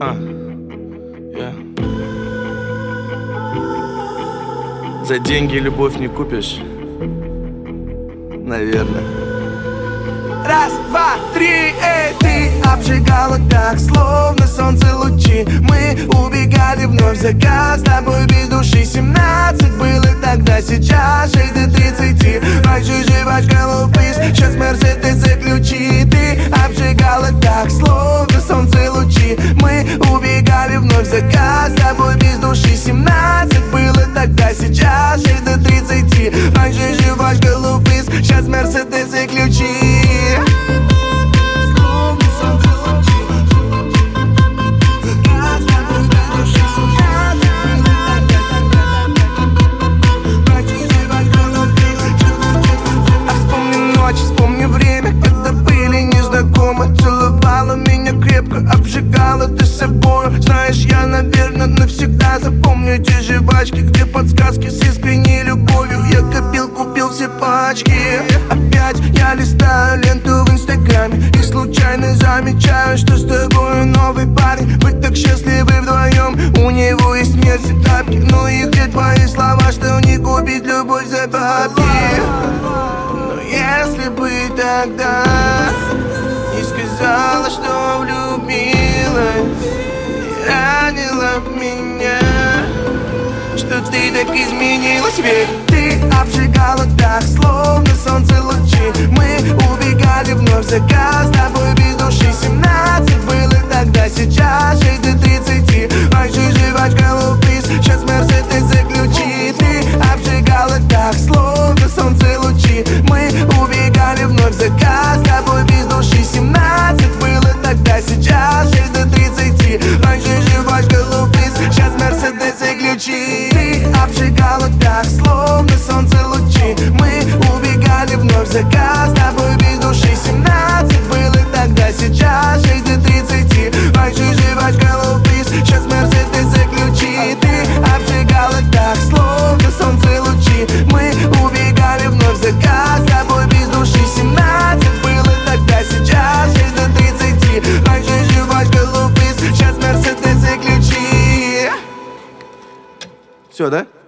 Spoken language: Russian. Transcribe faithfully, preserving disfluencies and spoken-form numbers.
А, yeah. За деньги любовь не купишь, наверное. Раз, два, три, эй, ты обжигала так, словно солнце лучи. Мы убегали вновь в закат, с тобой без души. Семнадцать было тогда, сейчас шесть до тридцати. Раньше жвачка лупис, сейчас мерседесы ключи. Ты обжигала так, словно солнце лучи. Мы убегали вновь в закат, с тобой без души. Семнадцать было тогда, сейчас шесть до тридцати. Раньше жвачка лупис, сейчас мерседесы ключи. Вспомни время, когда были незнакомы. Целовала меня крепко, обжигала ты собой. Знаешь, я, наверное, навсегда запомню те жвачки, где подсказки с искренней любовью. Я копил, купил все пачки. Опять я листаю ленту в инстаграме и случайно замечаю, что с тобой новый парень. Вы так счастливы вдвоем, у него есть мерси тапки. Ну и где твои слова, что не купить любовь за бабки? Если бы тогда не сказала, что влюбилась, и ранила меня, что ты так изменилась. Ведь ты обжигала так, словно солнце лучи. Мы убегали вновь в закат, с тобой без души. Семнадцать было тогда, сейчас шесть до тридцати. Раньше жвачка лупис, сейчас мерседесы ключи. Ты обжигала так, словно солнце лучи. Мы убегали вновь в закат, с тобой без души. Семнадцать было тогда, сейчас шесть до тридцати. Раньше жвачка лупис, сейчас мерседесы ключи. Ты обжигала так, словно солнце лучи. Мы убегали вновь в закат, с тобой без души. Семнадцать было тогда, сейчас шесть до тридцати. Раньше жвачка лупис, сейчас мерседесы ключи. Ты обжигала так, словно солнце лучи. Мы убегали вновь в закат, с тобой без души. Семнадцать было тогда, сейчас шесть до тридцати. Раньше жвачка лупис, сейчас мерседесы ключи. Все, да?